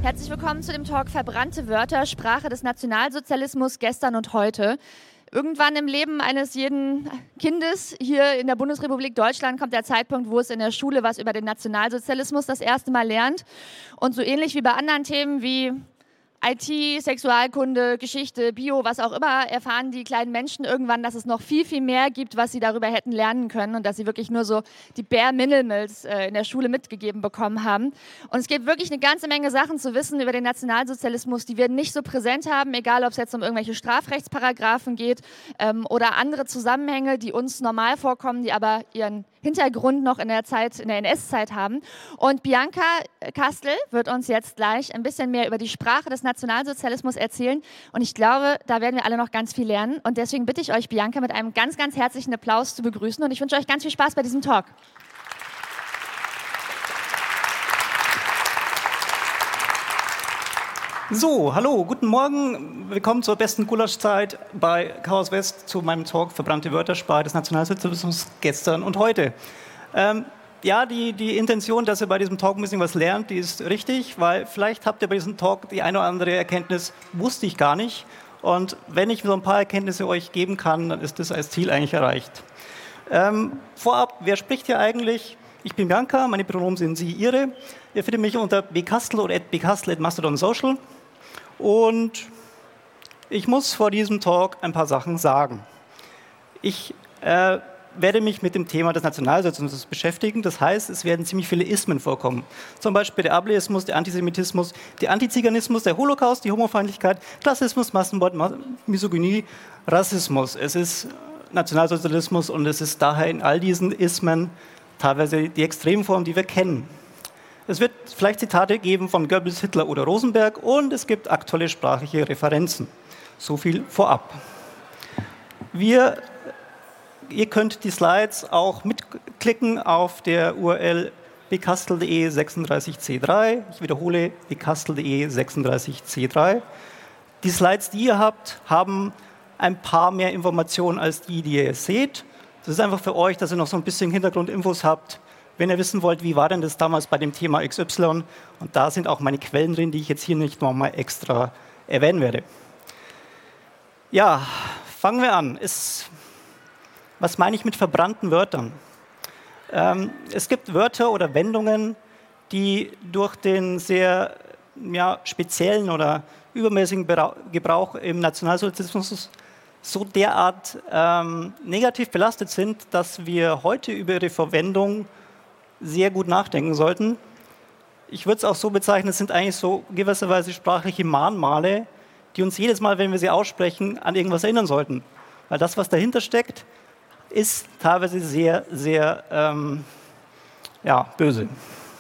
Herzlich willkommen zu dem Talk Verbrannte Wörter, Sprache des Nationalsozialismus gestern und heute. Irgendwann im Leben eines jeden Kindes hier in der Bundesrepublik Deutschland kommt der Zeitpunkt, wo es in der Schule was über den Nationalsozialismus das erste Mal lernt. Und so ähnlich wie bei anderen Themen wie IT, Sexualkunde, Geschichte, Bio, was auch immer, erfahren die kleinen Menschen irgendwann, dass es noch viel, viel mehr gibt, was sie darüber hätten lernen können und dass sie wirklich nur so die Bare Minimals in der Schule mitgegeben bekommen haben. Und es gibt wirklich eine ganze Menge Sachen zu wissen über den Nationalsozialismus, die wir nicht so präsent haben, egal ob es jetzt um irgendwelche Strafrechtsparagraphen geht oder andere Zusammenhänge, die uns normal vorkommen, die aber ihren Hintergrund noch in der NS-Zeit haben. Und Bianca Kastel wird uns jetzt gleich ein bisschen mehr über die Sprache des Nationalsozialismus erzählen. Und ich glaube, da werden wir alle noch ganz viel lernen. Und deswegen bitte ich euch, Bianca, mit einem ganz, ganz herzlichen Applaus zu begrüßen. Und ich wünsche euch ganz viel Spaß bei diesem Talk. So, hallo, guten Morgen. Willkommen zur besten Gulaschzeit bei Chaos West zu meinem Talk Verbrannte Wörter, Sprache des Nationalsozialismus gestern und heute. Ja, die Intention, dass ihr bei diesem Talk ein bisschen was lernt, die ist richtig, weil vielleicht habt ihr bei diesem Talk die eine oder andere Erkenntnis, wusste ich gar nicht. Und wenn ich so ein paar Erkenntnisse euch geben kann, dann ist das als Ziel eigentlich erreicht. Vorab, wer spricht hier eigentlich? Ich bin Bianca, meine Pronomen sind sie, ihre. Ihr findet mich unter bkastel oder @bkastel@mastodon-social. Und ich muss vor diesem Talk ein paar Sachen sagen. Ich werde mich mit dem Thema des Nationalsozialismus beschäftigen. Das heißt, es werden ziemlich viele Ismen vorkommen. Zum Beispiel der Ableismus, der Antisemitismus, der Antiziganismus, der Holocaust, die Homofeindlichkeit, Klassismus, Massenmord, Misogynie, Rassismus. Es ist Nationalsozialismus und es ist daher in all diesen Ismen teilweise die Extremform, die wir kennen. Es wird vielleicht Zitate geben von Goebbels, Hitler oder Rosenberg und es gibt aktuelle sprachliche Referenzen. So viel vorab. Ihr könnt die Slides auch mitklicken auf der URL bkastel.de 36c3. Ich wiederhole, bkastel.de 36c3. Die Slides, die ihr habt, haben ein paar mehr Informationen als die ihr seht. Das ist einfach für euch, dass ihr noch so ein bisschen Hintergrundinfos habt, wenn ihr wissen wollt, wie war denn das damals bei dem Thema XY. Und da sind auch meine Quellen drin, die ich jetzt hier nicht nochmal extra erwähnen werde. Ja, fangen wir an. Was meine ich mit verbrannten Wörtern? Es gibt Wörter oder Wendungen, die durch den sehr speziellen oder übermäßigen Gebrauch im Nationalsozialismus so derart negativ belastet sind, dass wir heute über ihre Verwendung sehr gut nachdenken sollten. Ich würde es auch so bezeichnen, es sind eigentlich so gewisserweise sprachliche Mahnmale, die uns jedes Mal, wenn wir sie aussprechen, an irgendwas erinnern sollten. Weil das, was dahinter steckt, ist teilweise sehr, sehr böse.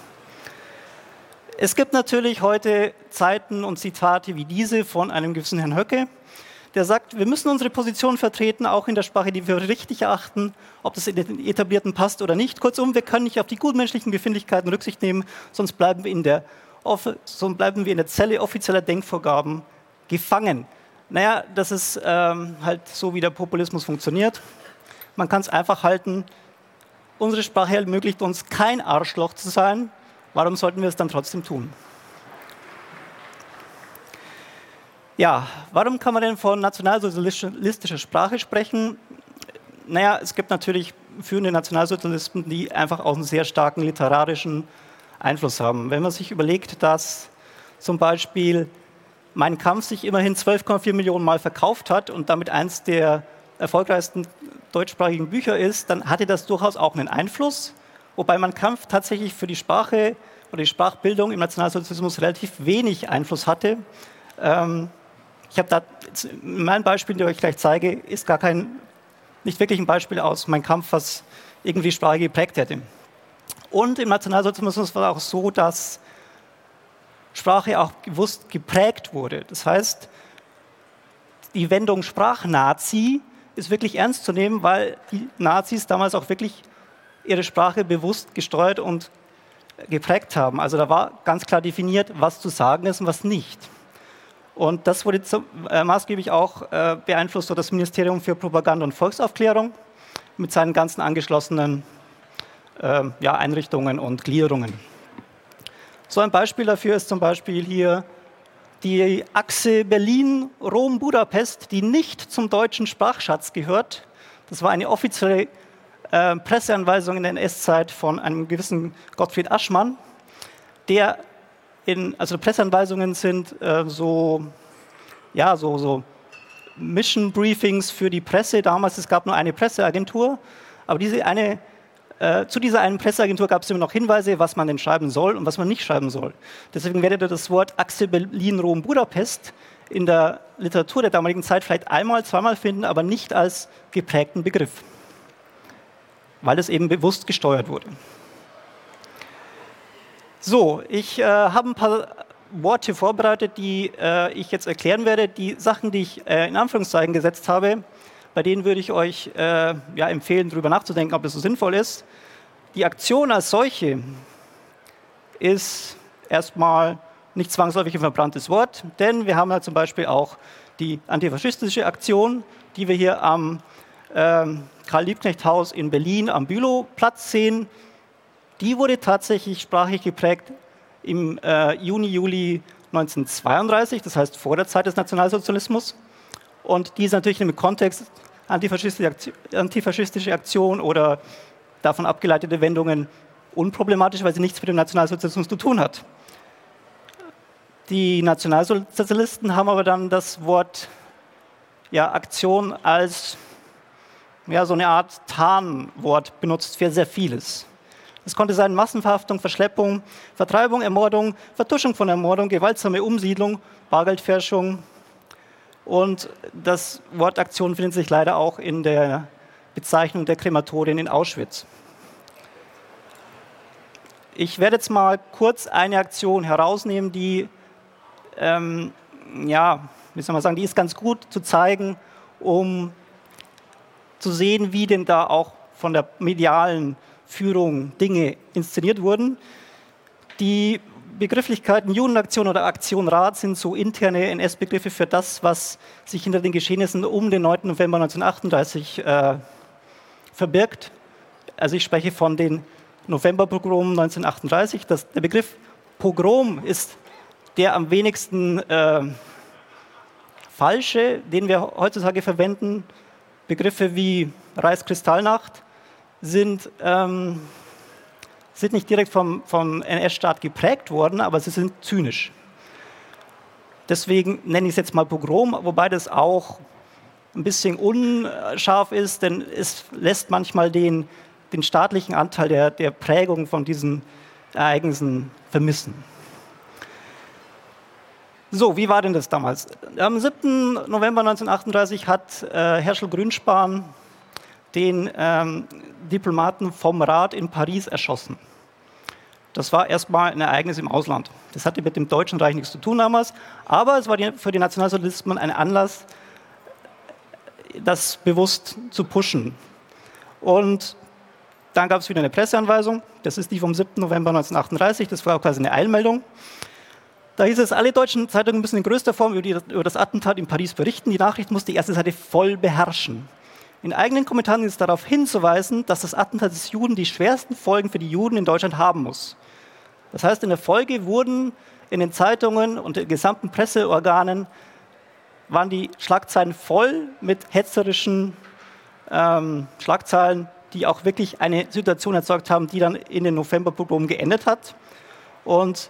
Es gibt natürlich heute Zeiten und Zitate wie diese von einem gewissen Herrn Höcke, der sagt, wir müssen unsere Position vertreten, auch in der Sprache, die wir richtig erachten, ob das in den Etablierten passt oder nicht. Kurzum, wir können nicht auf die gutmenschlichen Befindlichkeiten Rücksicht nehmen, sonst bleiben wir in der Zelle offizieller Denkvorgaben gefangen. Naja, das ist halt so, wie der Populismus funktioniert. Man kann es einfach halten, unsere Sprache ermöglicht uns, kein Arschloch zu sein. Warum sollten wir es dann trotzdem tun? Ja, warum kann man denn von nationalsozialistischer Sprache sprechen? Naja, es gibt natürlich führende Nationalsozialisten, die einfach auch einen sehr starken literarischen Einfluss haben. Wenn man sich überlegt, dass zum Beispiel Mein Kampf sich immerhin 12,4 Millionen Mal verkauft hat und damit eins der erfolgreichsten deutschsprachigen Bücher ist, dann hatte das durchaus auch einen Einfluss, wobei Mein Kampf tatsächlich für die Sprache oder die Sprachbildung im Nationalsozialismus relativ wenig Einfluss hatte. Ich habe da, mein Beispiel, das ich euch gleich zeige, ist nicht wirklich ein Beispiel aus Mein Kampf, was irgendwie Sprache geprägt hätte. Und im Nationalsozialismus war es auch so, dass Sprache auch bewusst geprägt wurde. Das heißt, die Wendung Sprachnazi ist wirklich ernst zu nehmen, weil die Nazis damals auch wirklich ihre Sprache bewusst gesteuert und geprägt haben. Also da war ganz klar definiert, was zu sagen ist und was nicht. Und das wurde maßgeblich auch beeinflusst durch das Ministerium für Propaganda und Volksaufklärung mit seinen ganzen angeschlossenen Einrichtungen und Gliederungen. So ein Beispiel dafür ist zum Beispiel hier die Achse Berlin-Rom-Budapest, die nicht zum deutschen Sprachschatz gehört. Das war eine offizielle Presseanweisung in der NS-Zeit von einem gewissen Gottfried Aschmann, also Presseanweisungen sind so Mission Briefings für die Presse. Damals, es gab nur eine Presseagentur, aber zu dieser einen Presseagentur gab es immer noch Hinweise, was man denn schreiben soll und was man nicht schreiben soll. Deswegen werdet ihr das Wort Achse Berlin-Rom-Budapest in der Literatur der damaligen Zeit vielleicht einmal, zweimal finden, aber nicht als geprägten Begriff, weil es eben bewusst gesteuert wurde. So, ich habe ein paar Worte vorbereitet, die ich jetzt erklären werde. Die Sachen, die ich in Anführungszeichen gesetzt habe, bei denen würde ich euch empfehlen, darüber nachzudenken, ob das so sinnvoll ist. Die Aktion als solche ist erstmal nicht zwangsläufig ein verbranntes Wort, denn wir haben ja zum Beispiel auch die antifaschistische Aktion, die wir hier am Karl-Liebknecht-Haus in Berlin am Bülowplatz sehen. Die wurde tatsächlich sprachlich geprägt im Juni, Juli 1932, das heißt vor der Zeit des Nationalsozialismus. Und die ist natürlich im Kontext antifaschistische Aktion oder davon abgeleitete Wendungen unproblematisch, weil sie nichts mit dem Nationalsozialismus zu tun hat. Die Nationalsozialisten haben aber dann das Wort Aktion als so eine Art Tarnwort benutzt für sehr vieles. Es konnte sein Massenverhaftung, Verschleppung, Vertreibung, Ermordung, Vertuschung von Ermordung, gewaltsame Umsiedlung, Bargeldfälschung. Und das Wort Aktion findet sich leider auch in der Bezeichnung der Krematorien in Auschwitz. Ich werde jetzt mal kurz eine Aktion herausnehmen, die, die ist ganz gut zu zeigen, um zu sehen, wie denn da auch von der medialen Führung Dinge inszeniert wurden. Die Begrifflichkeiten Judenaktion oder Aktion Rat sind so interne NS-Begriffe für das, was sich hinter den Geschehnissen um den 9. November 1938 verbirgt. Also ich spreche von den Novemberpogromen 1938. Der Begriff Pogrom ist der am wenigsten falsche, den wir heutzutage verwenden. Begriffe wie Reichskristallnacht sind nicht direkt vom NS-Staat geprägt worden, aber sie sind zynisch. Deswegen nenne ich es jetzt mal Pogrom, wobei das auch ein bisschen unscharf ist, denn es lässt manchmal den staatlichen Anteil der Prägung von diesen Ereignissen vermissen. So, wie war denn das damals? Am 7. November 1938 hat Herschel Grünspan den Diplomaten vom Rat in Paris erschossen. Das war erstmal ein Ereignis im Ausland. Das hatte mit dem Deutschen Reich nichts zu tun damals, aber es war für die Nationalsozialisten ein Anlass, das bewusst zu pushen. Und dann gab es wieder eine Presseanweisung, das ist die vom 7. November 1938, das war auch quasi eine Eilmeldung. Da hieß es, alle deutschen Zeitungen müssen in größter Form über das Attentat in Paris berichten. Die Nachricht muss die erste Seite voll beherrschen. In eigenen Kommentaren ist darauf hinzuweisen, dass das Attentat des Juden die schwersten Folgen für die Juden in Deutschland haben muss. Das heißt, in der Folge wurden in den Zeitungen und den gesamten Presseorganen waren die Schlagzeilen voll mit hetzerischen Schlagzeilen, die auch wirklich eine Situation erzeugt haben, die dann in den Novemberpogromen geendet hat. Und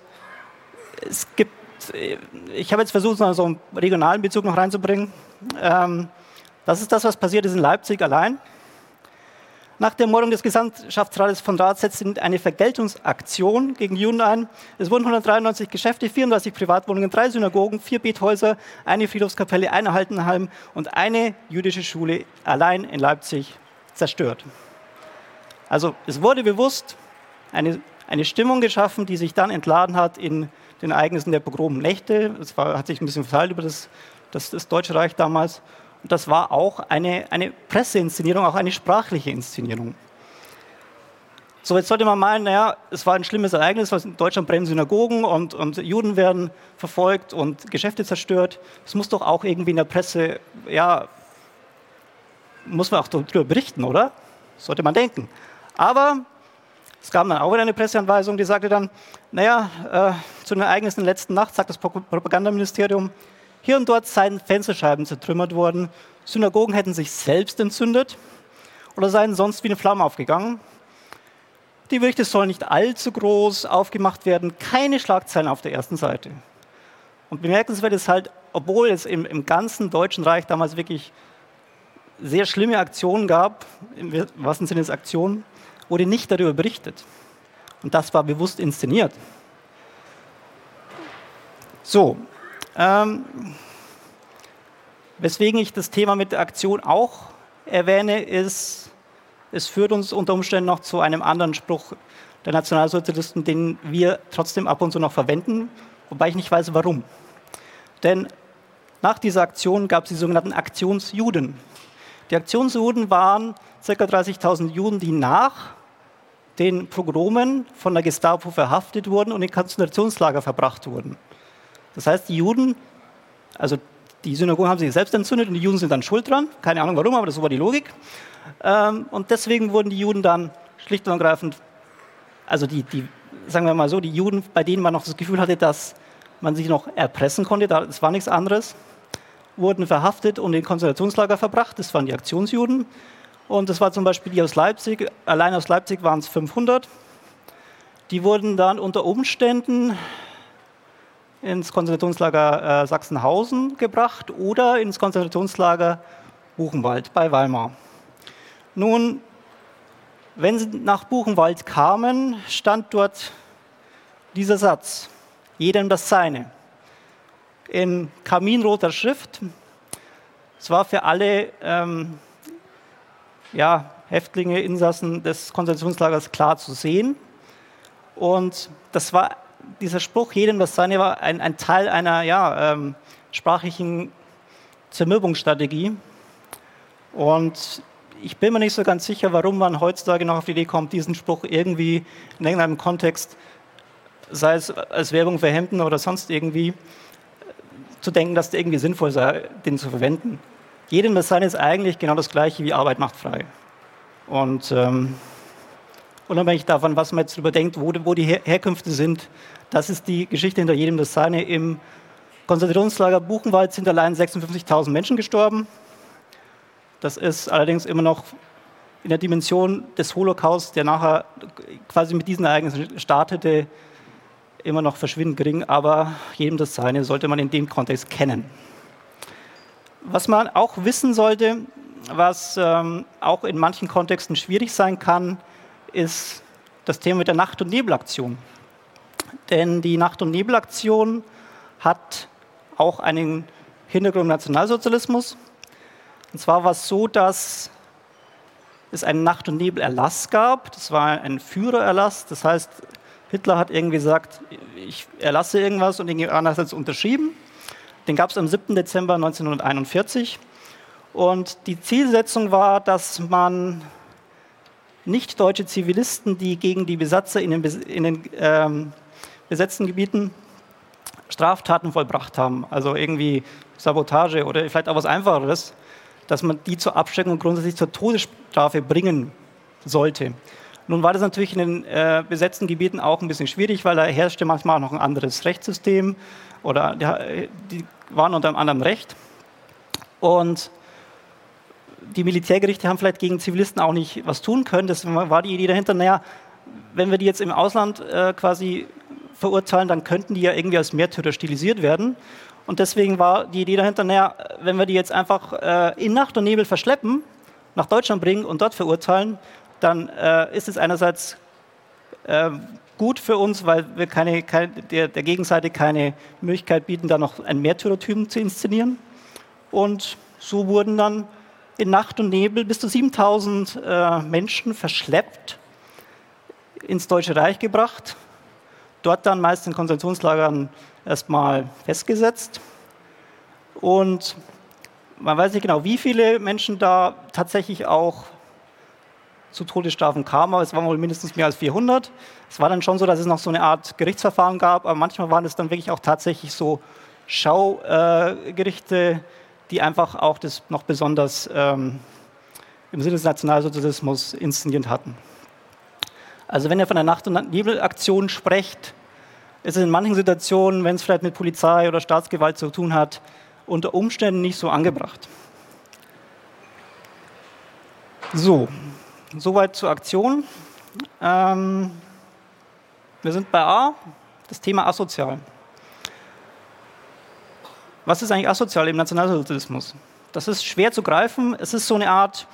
ich habe jetzt versucht, so einen regionalen Bezug noch reinzubringen. Das ist das, was passiert ist in Leipzig allein. Nach der Ermordung des Gesandtschaftsrates von Rath setzte eine Vergeltungsaktion gegen Juden ein. Es wurden 193 Geschäfte, 34 Privatwohnungen, 3 Synagogen, 4 Bethäuser, eine Friedhofskapelle, ein Altenheim und eine jüdische Schule allein in Leipzig zerstört. Also es wurde bewusst eine Stimmung geschaffen, die sich dann entladen hat in den Ereignissen der Pogromnächte. Es hat sich ein bisschen verteilt über das Deutsche Reich damals. Und das war auch eine Presseinszenierung, auch eine sprachliche Inszenierung. So, jetzt sollte man meinen, es war ein schlimmes Ereignis, in Deutschland brennen Synagogen und Juden werden verfolgt und Geschäfte zerstört. Es muss doch auch irgendwie in der Presse, muss man auch darüber berichten, oder? Sollte man denken. Aber Es gab dann auch wieder eine Presseanweisung, die sagte dann, naja, zu den Ereignissen der letzten Nacht sagt das Propagandaministerium, hier und dort seien Fensterscheiben zertrümmert worden, Synagogen hätten sich selbst entzündet oder seien sonst wie eine Flamme aufgegangen. Die Berichte sollen nicht allzu groß aufgemacht werden, keine Schlagzeilen auf der ersten Seite. Und bemerkenswert ist halt, obwohl es im ganzen Deutschen Reich damals wirklich sehr schlimme Aktionen gab, im wahrsten Sinne des Aktionen, wurde nicht darüber berichtet. Und das war bewusst inszeniert. So, weswegen ich das Thema mit der Aktion auch erwähne, ist, es führt uns unter Umständen noch zu einem anderen Spruch der Nationalsozialisten, den wir trotzdem ab und zu noch verwenden, wobei ich nicht weiß, warum. Denn nach dieser Aktion gab es die sogenannten Aktionsjuden. Die Aktionsjuden waren ca. 30.000 Juden, die nach den Pogromen von der Gestapo verhaftet wurden und in Konzentrationslager verbracht wurden. Das heißt, die Juden, also die Synagogen haben sich selbst entzündet und die Juden sind dann schuld dran. Keine Ahnung warum, aber das war die Logik. Und deswegen wurden die Juden dann schlicht und ergreifend, also sagen wir mal so, die Juden, bei denen man noch das Gefühl hatte, dass man sich noch erpressen konnte, das war nichts anderes, wurden verhaftet und in Konzentrationslager verbracht. Das waren die Aktionsjuden. Und das war zum Beispiel die aus Leipzig. Allein aus Leipzig waren es 500. Die wurden dann unter Umständen ins Konzentrationslager Sachsenhausen gebracht oder ins Konzentrationslager Buchenwald bei Weimar. Nun, wenn sie nach Buchenwald kamen, stand dort dieser Satz: Jedem das Seine. In karminroter Schrift. Es war für alle Häftlinge, Insassen des Konzentrationslagers klar zu sehen. Und das war dieser Spruch, jedem das Seine, war ein Teil einer sprachlichen Zermürbungsstrategie. Und ich bin mir nicht so ganz sicher, warum man heutzutage noch auf die Idee kommt, diesen Spruch irgendwie in irgendeinem Kontext, sei es als Werbung für Hemden oder sonst irgendwie, zu denken, dass es irgendwie sinnvoll sei, den zu verwenden. Jedem das Seine ist eigentlich genau das Gleiche wie Arbeit macht frei. Und unabhängig davon, was man jetzt überdenkt, wo die Herkünfte sind, das ist die Geschichte hinter jedem das Seine. Im Konzentrationslager Buchenwald sind allein 56.000 Menschen gestorben. Das ist allerdings immer noch in der Dimension des Holocaust, der nachher quasi mit diesen Ereignissen startete, immer noch verschwindend gering, aber jedem das Seine sollte man in dem Kontext kennen. Was man auch wissen sollte, was auch in manchen Kontexten schwierig sein kann, ist das Thema mit der Nacht- und Nebelaktion. Denn die Nacht- und Nebelaktion hat auch einen Hintergrund im Nationalsozialismus. Und zwar war es so, dass es einen Nacht- und Nebelerlass gab. Das war ein Führererlass. Das heißt, Hitler hat irgendwie gesagt, ich erlasse irgendwas und irgendjemand anders hat es unterschrieben. Den gab es am 7. Dezember 1941. Und die Zielsetzung war, dass man nicht deutsche Zivilisten, die gegen die Besatzer in den besetzten Gebieten Straftaten vollbracht haben, also irgendwie Sabotage oder vielleicht auch was Einfacheres, dass man die zur Abschreckung grundsätzlich zur Todesstrafe bringen sollte. Nun war das natürlich in den besetzten Gebieten auch ein bisschen schwierig, weil da herrschte manchmal auch noch ein anderes Rechtssystem oder die waren unter einem anderen Recht. Und die Militärgerichte haben vielleicht gegen Zivilisten auch nicht was tun können. Das war die Idee dahinter, naja, wenn wir die jetzt im Ausland quasi verurteilen, dann könnten die ja irgendwie als Märtyrer stilisiert werden. Und deswegen war die Idee dahinter, naja, wenn wir die jetzt einfach in Nacht und Nebel verschleppen, nach Deutschland bringen und dort verurteilen, dann ist es einerseits gut für uns, weil wir der Gegenseite keine Möglichkeit bieten, da noch ein Märtyrertum zu inszenieren. Und so wurden dann in Nacht und Nebel bis zu 7.000 Menschen verschleppt, ins Deutsche Reich gebracht, dort dann meist in Konzentrationslagern erstmal festgesetzt. Und man weiß nicht genau, wie viele Menschen da tatsächlich auch zu Todesstrafen kamen, aber es waren wohl mindestens mehr als 400. Es war dann schon so, dass es noch so eine Art Gerichtsverfahren gab, aber manchmal waren es dann wirklich auch tatsächlich so Schaugerichte, die einfach auch das noch besonders im Sinne des Nationalsozialismus inszeniert hatten. Also wenn ihr von der Nacht- und Nebelaktion sprecht, ist es in manchen Situationen, wenn es vielleicht mit Polizei oder Staatsgewalt zu tun hat, unter Umständen nicht so angebracht. So, soweit zur Aktion. Wir sind bei A, das Thema asozial. Was ist eigentlich asozial im Nationalsozialismus? Das ist schwer zu greifen. Es ist so eine Art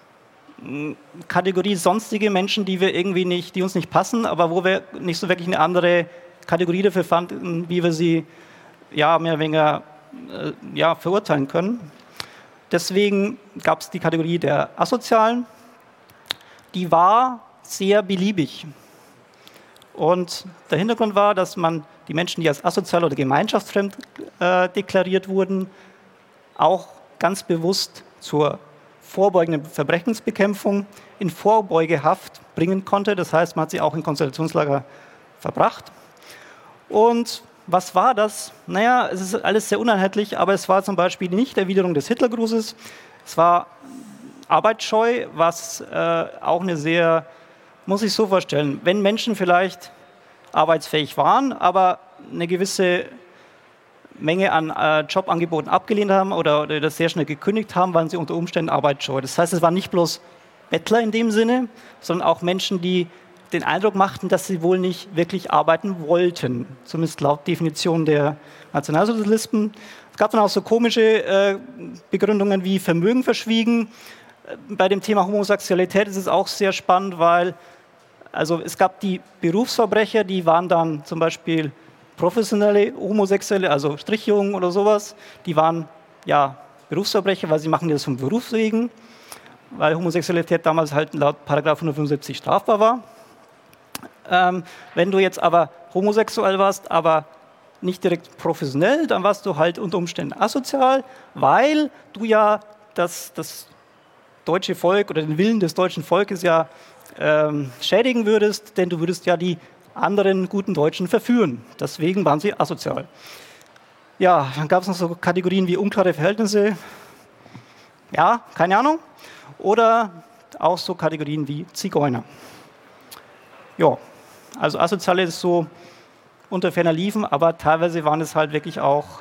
Kategorie sonstige Menschen, die uns nicht passen, aber wo wir nicht so wirklich eine andere Kategorie dafür fanden, wie wir sie mehr oder weniger verurteilen können. Deswegen gab es die Kategorie der Asozialen. Die war sehr beliebig. Und der Hintergrund war, dass man die Menschen, die als asozial oder gemeinschaftsfremd deklariert wurden, auch ganz bewusst zur vorbeugenden Verbrechensbekämpfung in Vorbeugehaft bringen konnte. Das heißt, man hat sie auch in Konzentrationslager verbracht. Und was war das? Naja, es ist alles sehr uneinheitlich, aber es war zum Beispiel nicht Erwiderung des Hitlergrußes. Es war arbeitsscheu, was auch eine sehr, muss ich so vorstellen, wenn Menschen vielleicht arbeitsfähig waren, aber eine gewisse Menge an Jobangeboten abgelehnt haben oder das sehr schnell gekündigt haben, waren sie unter Umständen arbeitsscheu. Das heißt, es waren nicht bloß Bettler in dem Sinne, sondern auch Menschen, die den Eindruck machten, dass sie wohl nicht wirklich arbeiten wollten, zumindest laut Definition der Nationalsozialisten. Es gab dann auch so komische Begründungen wie Vermögen verschwiegen. Bei dem Thema Homosexualität ist es auch sehr spannend, weil es gab die Berufsverbrecher, die waren dann zum Beispiel professionelle Homosexuelle, also Strichjungen oder sowas, die waren Berufsverbrecher, weil sie machen das vom Beruf wegen, weil Homosexualität damals halt laut Paragraph 175 strafbar war. Wenn du jetzt aber homosexuell warst, aber nicht direkt professionell, dann warst du halt unter Umständen asozial, weil du ja das deutsche Volk oder den Willen des deutschen Volkes schädigen würdest, denn du würdest ja die anderen guten Deutschen verführen. Deswegen waren sie asozial. Ja, dann gab es noch so Kategorien wie unklare Verhältnisse, keine Ahnung, oder auch so Kategorien wie Zigeuner. Ja, also Asoziale ist so unter ferner Liefen, aber teilweise waren es halt wirklich auch,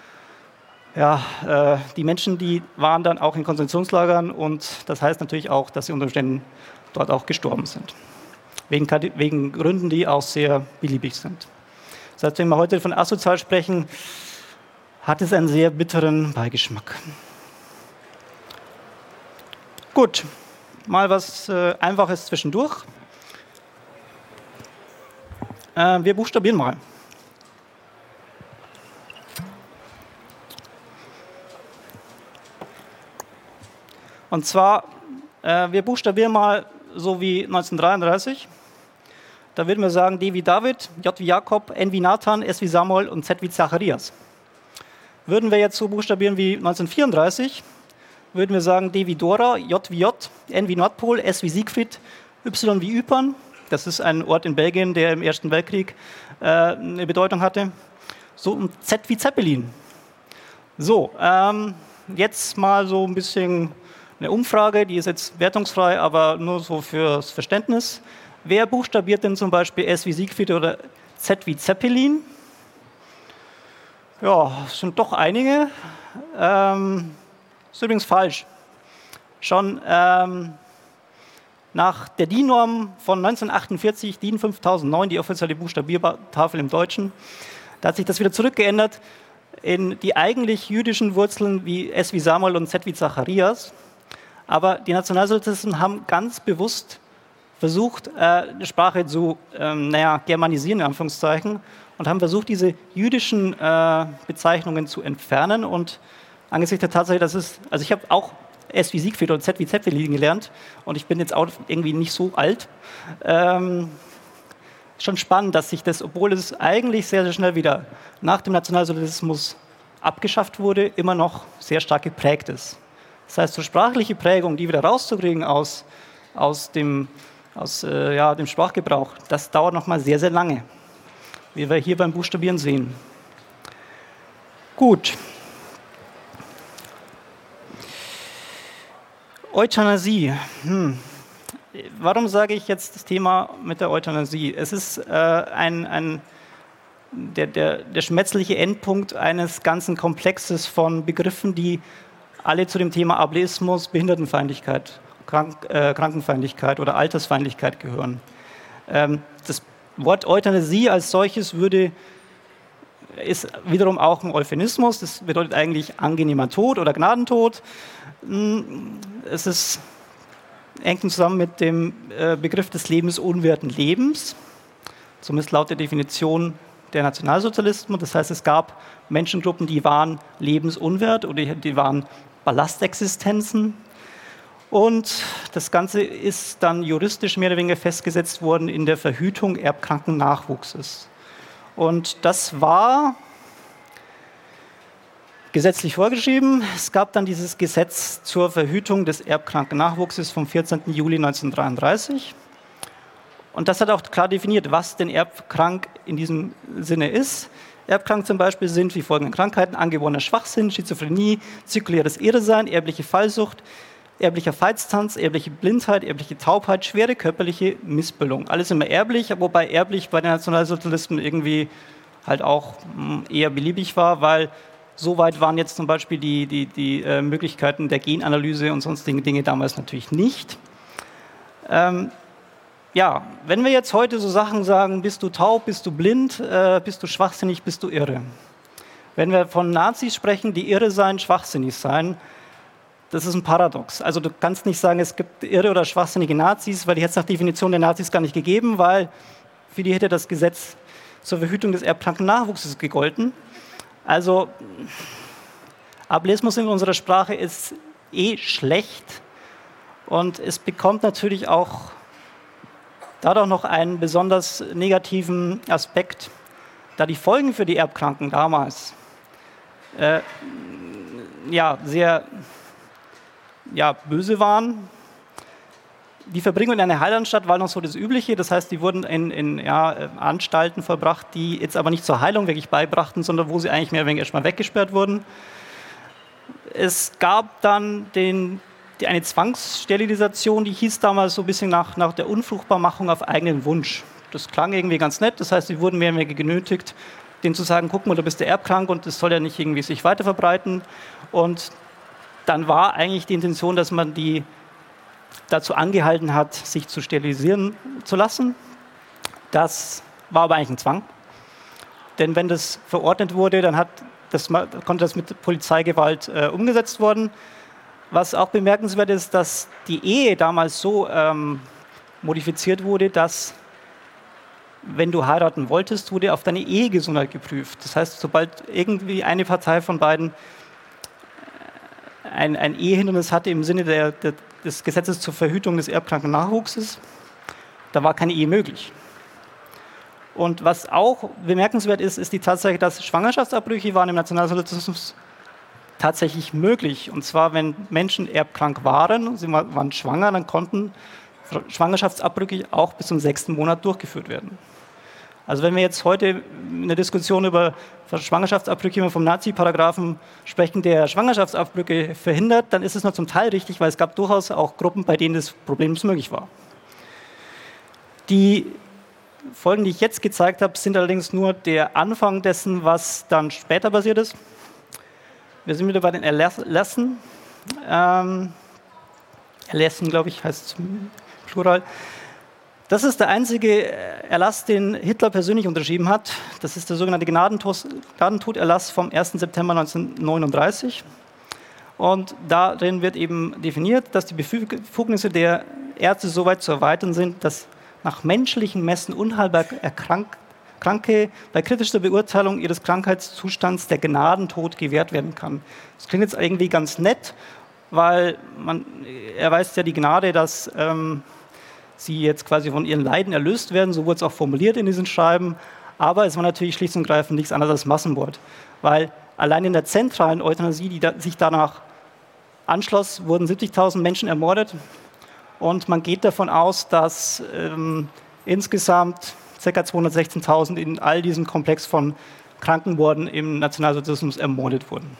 die Menschen, die waren dann auch in Konzentrationslagern und das heißt natürlich auch, dass sie unter Umständen dort auch gestorben sind. Wegen Gründen, die auch sehr beliebig sind. Das heißt, wenn wir heute von asozial sprechen, hat es einen sehr bitteren Beigeschmack. Gut, mal was Einfaches zwischendurch. Wir buchstabieren mal. Und zwar, wir buchstabieren mal so wie 1933. Da würden wir sagen D wie David, J wie Jakob, N wie Nathan, S wie Samuel und Z wie Zacharias. Würden wir jetzt so buchstabieren wie 1934, würden wir sagen D wie Dora, J wie J, N wie Nordpol, S wie Siegfried, Y wie Ypern. Das ist ein Ort in Belgien, der im Ersten Weltkrieg eine Bedeutung hatte. So, und Z wie Zeppelin. So, jetzt mal so ein bisschen eine Umfrage, die ist jetzt wertungsfrei, aber nur so fürs Verständnis. Wer buchstabiert denn zum Beispiel S wie Siegfried oder Z wie Zeppelin? Ja, es sind doch einige. Ist übrigens falsch. Schon nach der DIN-Norm von 1948, DIN 5009, die offizielle Buchstabiertafel im Deutschen, da hat sich das wieder zurückgeändert in die eigentlich jüdischen Wurzeln wie S wie Samuel und Z wie Zacharias. Aber die Nationalsozialisten haben ganz bewusst versucht, die Sprache zu germanisieren, in Anführungszeichen, und haben versucht, diese jüdischen Bezeichnungen zu entfernen. Und angesichts der Tatsache, ich habe auch S wie Siegfried und Z wie Zeppelin gelernt und ich bin jetzt auch irgendwie nicht so alt. Schon spannend, dass sich das, obwohl es eigentlich sehr, sehr schnell wieder nach dem Nationalsozialismus abgeschafft wurde, immer noch sehr stark geprägt ist. Das heißt, so sprachliche Prägung, die wieder rauszukriegen aus dem Sprachgebrauch, das dauert noch mal sehr, sehr lange, wie wir hier beim Buchstabieren sehen. Gut. Euthanasie. warum sage ich jetzt das Thema mit der Euthanasie? Es ist der schmerzliche Endpunkt eines ganzen Komplexes von Begriffen, die alle zu dem Thema Ableismus, Behindertenfeindlichkeit, Krankenfeindlichkeit oder Altersfeindlichkeit gehören. Das Wort Euthanasie als solches ist wiederum auch ein Euphemismus. Das bedeutet eigentlich angenehmer Tod oder Gnadentod. Es hängt zusammen mit dem Begriff des lebensunwerten Lebens, zumindest laut der Definition der Nationalsozialisten. Das heißt, es gab Menschengruppen, die waren lebensunwert oder die waren Ballastexistenzen. Und das Ganze ist dann juristisch mehr oder weniger festgesetzt worden in der Verhütung erbkranken Nachwuchses. Und das war gesetzlich vorgeschrieben. Es gab dann dieses Gesetz zur Verhütung des erbkranken Nachwuchses vom 14. Juli 1933. Und das hat auch klar definiert, was denn erbkrank in diesem Sinne ist. Erbkrank zum Beispiel sind wie folgende Krankheiten: angeborener Schwachsinn, Schizophrenie, zirkuläres Irresein, erbliche Fallsucht, erblicher Veitstanz, erbliche Blindheit, erbliche Taubheit, schwere körperliche Missbildung. Alles immer erblich, wobei erblich bei den Nationalsozialisten irgendwie halt auch eher beliebig war, weil so weit waren jetzt zum Beispiel die Möglichkeiten der Genanalyse und sonstigen Dinge damals natürlich nicht. Ja, wenn wir jetzt heute so Sachen sagen, bist du taub, bist du blind, bist du schwachsinnig, bist du irre. Wenn wir von Nazis sprechen, die irre sein, schwachsinnig sein, das ist ein Paradox. Also du kannst nicht sagen, es gibt irre oder schwachsinnige Nazis, weil die hätte es nach Definition der Nazis gar nicht gegeben, weil für die hätte das Gesetz zur Verhütung des erbkranken Nachwuchses gegolten. Also Ableismus in unserer Sprache ist schlecht und es bekommt natürlich auch dadurch noch einen besonders negativen Aspekt, da die Folgen für die Erbkranken damals sehr böse waren. Die Verbringung in einer Heilanstalt war noch so das Übliche, das heißt, die wurden in Anstalten verbracht, die jetzt aber nicht zur Heilung wirklich beibrachten, sondern wo sie eigentlich mehr oder weniger erstmal weggesperrt wurden. Es gab dann eine Zwangssterilisation, die hieß damals so ein bisschen nach der Unfruchtbarmachung auf eigenen Wunsch. Das klang irgendwie ganz nett, das heißt, sie wurden mehr und mehr genötigt, denen zu sagen, guck mal, du bist ja erbkrank und das soll ja nicht irgendwie sich weiter verbreiten. Und dann war eigentlich die Intention, dass man die dazu angehalten hat, sich zu sterilisieren zu lassen. Das war aber eigentlich ein Zwang. Denn wenn das verordnet wurde, dann konnte das mit Polizeigewalt umgesetzt werden. Was auch bemerkenswert ist, dass die Ehe damals so modifiziert wurde, dass, wenn du heiraten wolltest, wurde auf deine Ehegesundheit geprüft. Das heißt, sobald irgendwie eine Partei von beiden ein Ehehindernis hatte im Sinne des Gesetzes zur Verhütung des erbkranken Nachwuchses, da war keine Ehe möglich. Und was auch bemerkenswert ist, ist die Tatsache, dass Schwangerschaftsabbrüche waren im Nationalsozialismus tatsächlich möglich. Und zwar, wenn Menschen erbkrank waren, sie waren schwanger, dann konnten Schwangerschaftsabbrüche auch bis zum 6. Monat durchgeführt werden. Also wenn wir jetzt heute in der Diskussion über Schwangerschaftsabbrüche vom Nazi-Paragraphen sprechen, der Schwangerschaftsabbrüche verhindert, dann ist es nur zum Teil richtig, weil es gab durchaus auch Gruppen, bei denen das problemlos war. Die Folgen, die ich jetzt gezeigt habe, sind allerdings nur der Anfang dessen, was dann später passiert ist. Wir sind wieder bei den Erlässen. Erlässen, glaube ich, heißt es im Plural. Das ist der einzige Erlass, den Hitler persönlich unterschrieben hat. Das ist der sogenannte Gnadentoderlass vom 1. September 1939. Und darin wird eben definiert, dass die Befugnisse der Ärzte so weit zu erweitern sind, dass nach menschlichen Messen unheilbar Kranke bei kritischer Beurteilung ihres Krankheitszustands der Gnadentod gewährt werden kann. Das klingt jetzt irgendwie ganz nett, weil man erweist ja die Gnade, dass sie jetzt quasi von ihren Leiden erlöst werden, so wurde es auch formuliert in diesen Schreiben, aber es war natürlich schlicht und greifend nichts anderes als Massenmord, weil allein in der zentralen Euthanasie, die sich danach anschloss, wurden 70.000 Menschen ermordet und man geht davon aus, dass insgesamt ca. 216.000 in all diesem Komplex von Krankenmorden im Nationalsozialismus ermordet wurden.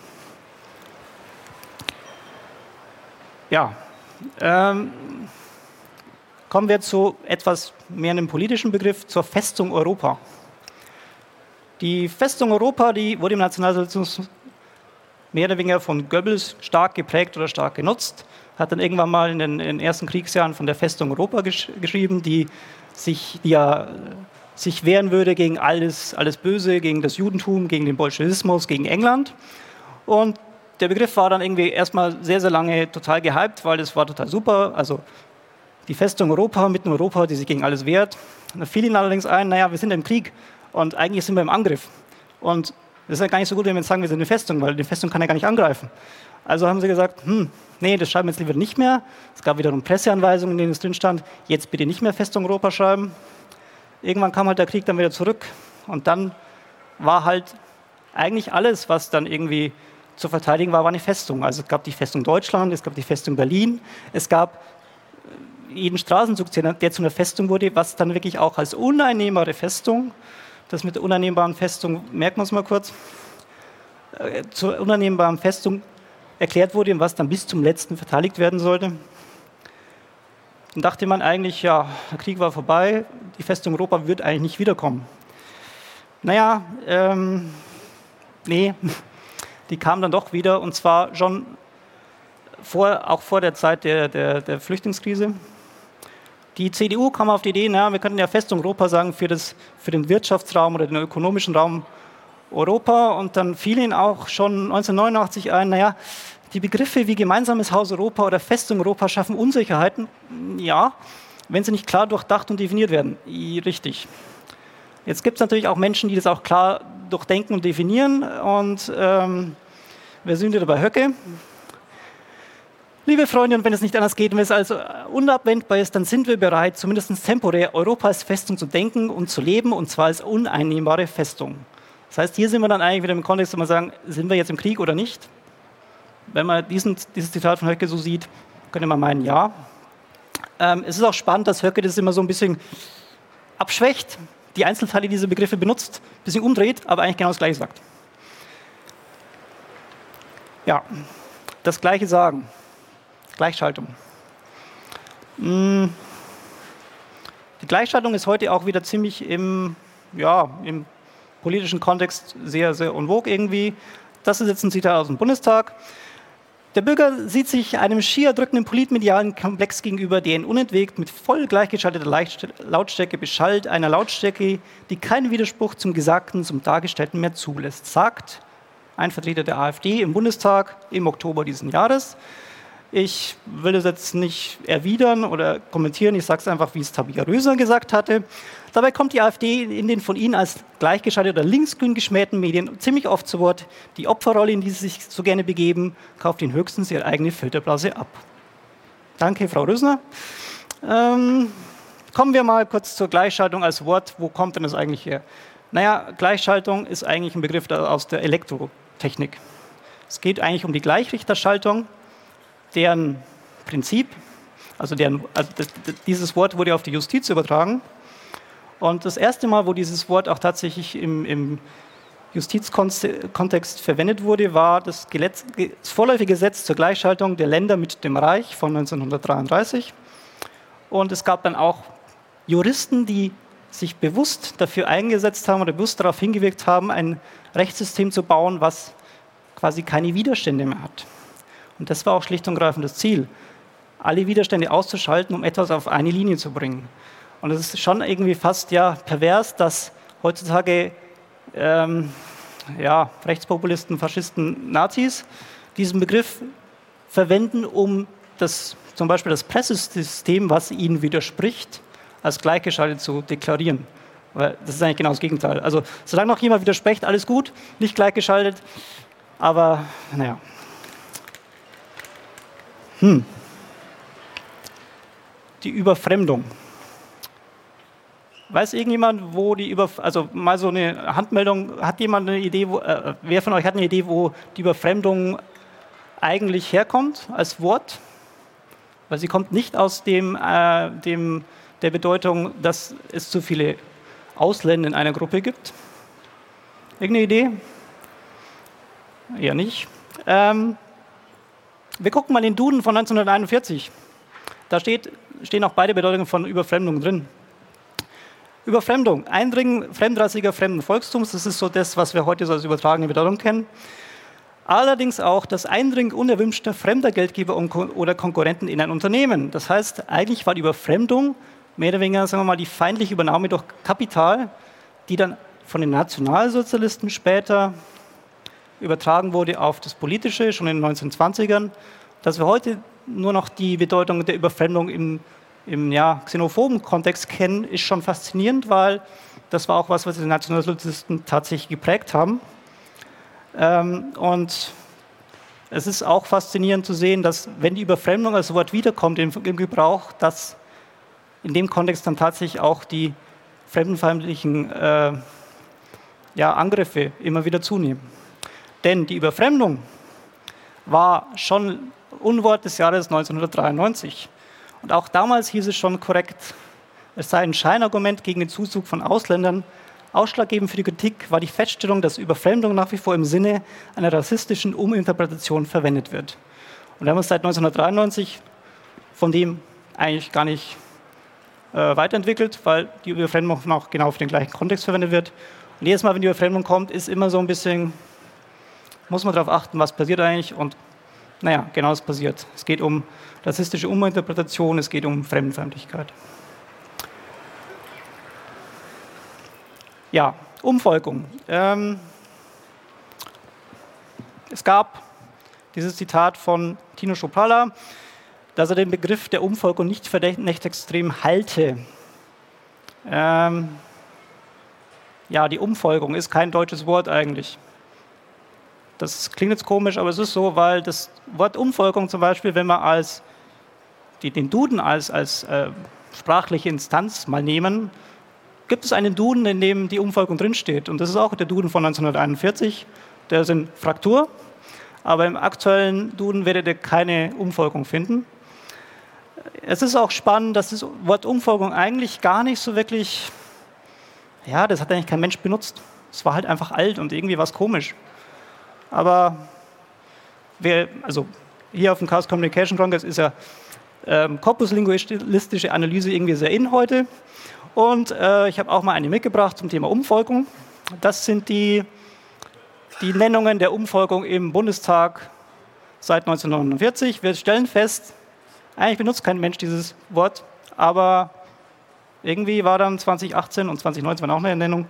Ja, kommen wir zu etwas mehr einem politischen Begriff, zur Festung Europa. Die Festung Europa, die wurde im Nationalsozialismus mehr oder weniger von Goebbels stark geprägt oder stark genutzt, hat dann irgendwann mal in den ersten Kriegsjahren von der Festung Europa geschrieben, die sich wehren würde gegen alles Böse, gegen das Judentum, gegen den Bolschewismus, gegen England. Und der Begriff war dann irgendwie erstmal sehr, sehr lange total gehypt, weil das war total super. Also die Festung Europa, mitten in Europa, die sich gegen alles wehrt. Da fiel ihnen allerdings ein, naja, wir sind im Krieg und eigentlich sind wir im Angriff. Und das ist ja gar nicht so gut, wenn wir jetzt sagen, wir sind eine Festung, weil die Festung kann ja gar nicht angreifen. Also haben sie gesagt, nee, das schreiben wir jetzt lieber nicht mehr. Es gab wiederum Presseanweisungen, in denen es drin stand, jetzt bitte nicht mehr Festung Europa schreiben. Irgendwann kam halt der Krieg dann wieder zurück und dann war halt eigentlich alles, was dann irgendwie zu verteidigen war eine Festung. Also es gab die Festung Deutschland, es gab die Festung Berlin, es gab jeden Straßenzug, der zu einer Festung wurde, was dann wirklich auch als uneinnehmbare Festung, das mit der uneinnehmbaren Festung, merken wir es mal kurz, zur uneinnehmbaren Festung erklärt wurde, was dann bis zum letzten verteidigt werden sollte. Dann dachte man eigentlich, ja, der Krieg war vorbei, die Festung Europa wird eigentlich nicht wiederkommen. Naja, nee, die kam dann doch wieder und zwar schon auch vor der Zeit der Flüchtlingskrise. Die CDU kam auf die Idee, wir könnten ja Festung Europa sagen für den Wirtschaftsraum oder den ökonomischen Raum Europa und dann fiel ihnen auch schon 1989 ein, die Begriffe wie gemeinsames Haus Europa oder Festung Europa schaffen Unsicherheiten, ja, wenn sie nicht klar durchdacht und definiert werden. Richtig. Jetzt gibt es natürlich auch Menschen, die das auch klar durchdenken und definieren und wer sind wir dabei? Höcke. Liebe Freunde, und wenn es nicht anders geht, wenn es also unabwendbar ist, dann sind wir bereit, zumindest temporär Europa als Festung zu denken und zu leben, und zwar als uneinnehmbare Festung. Das heißt, hier sind wir dann eigentlich wieder im Kontext, wenn wir sagen, sind wir jetzt im Krieg oder nicht? Wenn man dieses Zitat von Höcke so sieht, könnte man meinen, ja. Es ist auch spannend, dass Höcke das immer so ein bisschen abschwächt, die Einzelteile dieser Begriffe benutzt, ein bisschen umdreht, aber eigentlich genau das Gleiche sagt. Ja, das Gleiche sagen. Gleichschaltung. Die Gleichschaltung ist heute auch wieder ziemlich im politischen Kontext sehr, sehr en vogue irgendwie. Das ist jetzt ein Zitat aus dem Bundestag. Der Bürger sieht sich einem schier erdrückenden politmedialen Komplex gegenüber, der ihn unentwegt mit voll gleichgeschalteter Lautstärke beschallt, einer Lautstärke, die keinen Widerspruch zum Gesagten, zum Dargestellten mehr zulässt, sagt ein Vertreter der AfD im Bundestag im Oktober diesen Jahres. Ich will das jetzt nicht erwidern oder kommentieren, ich sage es einfach, wie es Tabea Röser gesagt hatte. Dabei kommt die AfD in den von ihnen als gleichgeschaltet oder linksgrün geschmähten Medien ziemlich oft zu Wort. Die Opferrolle, in die sie sich so gerne begeben, kauft ihnen höchstens ihre eigene Filterblase ab. Danke, Frau Rösner. Kommen wir mal kurz zur Gleichschaltung als Wort. Wo kommt denn das eigentlich her? Gleichschaltung ist eigentlich ein Begriff aus der Elektrotechnik. Es geht eigentlich um die Gleichrichterschaltung, deren Prinzip, dieses Wort wurde auf die Justiz übertragen. Und das erste Mal, wo dieses Wort auch tatsächlich im Justizkontext verwendet wurde, war das vorläufige Gesetz zur Gleichschaltung der Länder mit dem Reich von 1933. Und es gab dann auch Juristen, die sich bewusst dafür eingesetzt haben oder bewusst darauf hingewirkt haben, ein Rechtssystem zu bauen, was quasi keine Widerstände mehr hat. Und das war auch schlicht und greifend das Ziel, alle Widerstände auszuschalten, um etwas auf eine Linie zu bringen. Und es ist schon irgendwie fast pervers, dass heutzutage Rechtspopulisten, Faschisten, Nazis diesen Begriff verwenden, um zum Beispiel das Pressesystem, was ihnen widerspricht, als gleichgeschaltet zu deklarieren. Weil das ist eigentlich genau das Gegenteil. Also solange noch jemand widerspricht, alles gut, nicht gleichgeschaltet, aber naja. Die Überfremdung. Weiß irgendjemand, wo mal so eine Handmeldung, hat jemand eine Idee, wer von euch hat eine Idee, wo die Überfremdung eigentlich herkommt als Wort? Weil sie kommt nicht aus der Bedeutung, dass es zu viele Ausländer in einer Gruppe gibt. Irgendeine Idee? Eher nicht. Wir gucken mal in den Duden von 1941. Da steht stehen auch beide Bedeutungen von Überfremdung drin. Überfremdung, Eindringen fremdrassiger fremden Volkstums, das ist so das, was wir heute so als übertragene Bedeutung kennen. Allerdings auch das Eindringen unerwünschter fremder Geldgeber oder Konkurrenten in ein Unternehmen. Das heißt, eigentlich war die Überfremdung mehr oder weniger, sagen wir mal, die feindliche Übernahme durch Kapital, die dann von den Nationalsozialisten später übertragen wurde auf das Politische, schon in den 1920ern. Dass wir heute nur noch die Bedeutung der Überfremdung im xenophoben Kontext kennen, ist schon faszinierend, weil das war auch was die Nationalsozialisten tatsächlich geprägt haben. Und es ist auch faszinierend zu sehen, dass wenn die Überfremdung als Wort wiederkommt im Gebrauch, dass in dem Kontext dann tatsächlich auch die fremdenfeindlichen Angriffe immer wieder zunehmen. Denn die Überfremdung war schon Unwort des Jahres 1993. Und auch damals hieß es schon korrekt, es sei ein Scheinargument gegen den Zuzug von Ausländern. Ausschlaggebend für die Kritik war die Feststellung, dass Überfremdung nach wie vor im Sinne einer rassistischen Uminterpretation verwendet wird. Und wir haben uns seit 1993 von dem eigentlich gar nicht weiterentwickelt, weil die Überfremdung noch genau für den gleichen Kontext verwendet wird. Und jedes Mal, wenn die Überfremdung kommt, ist immer so ein bisschen, muss man darauf achten, was passiert eigentlich. Und naja, genau das passiert. Es geht um rassistische Uminterpretation, es geht um Fremdenfeindlichkeit. Ja, Umvolkung. Es gab dieses Zitat von Tino Chrupalla, dass er den Begriff der Umvolkung nicht für nicht extrem halte. Die Umvolkung ist kein deutsches Wort eigentlich. Das klingt jetzt komisch, aber es ist so, weil das Wort Umvolkung zum Beispiel, wenn wir den Duden als sprachliche Instanz mal nehmen, gibt es einen Duden, in dem die Umvolkung drinsteht. Und das ist auch der Duden von 1941, der ist in Fraktur, aber im aktuellen Duden werdet ihr keine Umvolkung finden. Es ist auch spannend, dass das Wort Umvolkung eigentlich gar nicht so wirklich, das hat eigentlich kein Mensch benutzt. Es war halt einfach alt und irgendwie was komisch. Aber hier auf dem Chaos Communication Congress ist ja korpuslinguistische Analyse irgendwie sehr in heute. Und ich habe auch mal eine mitgebracht zum Thema Umvolkung. Das sind die Nennungen der Umvolkung im Bundestag seit 1949. Wir stellen fest, eigentlich benutzt kein Mensch dieses Wort, aber irgendwie war dann 2018 und 2019 waren auch eine Nennung,